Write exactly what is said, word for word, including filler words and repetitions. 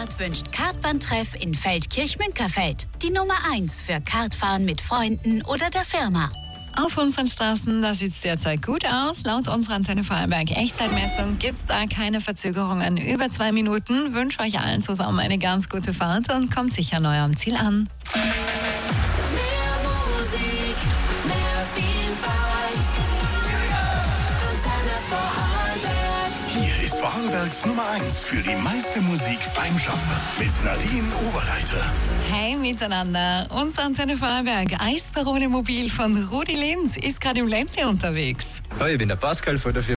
Kart wünscht Kartbahntreff in Feldkirch-Münkerfeld. Die Nummer eins für Kartfahren mit Freunden oder der Firma. Auf unseren Straßen, da sieht es derzeit gut aus. Laut unserer Antenne Vorarlberg Echtzeitmessung gibt es da keine Verzögerungen über zwei Minuten. Wünsche euch allen zusammen eine ganz gute Fahrt und kommt sicher neu am Ziel an. Mehr Musik, mehr Vielfalt. Antenne Vorarlberg. Hier ist Vorarlbergs Nummer eins für die meiste Musik beim Schaffen. Mit Nadine Oberreiter. Hey miteinander, unser Antenne Vorarlberg Eisparole Mobil von Rudi Linz ist gerade im Ländle unterwegs. Ja, ich bin der Pascal von der Firma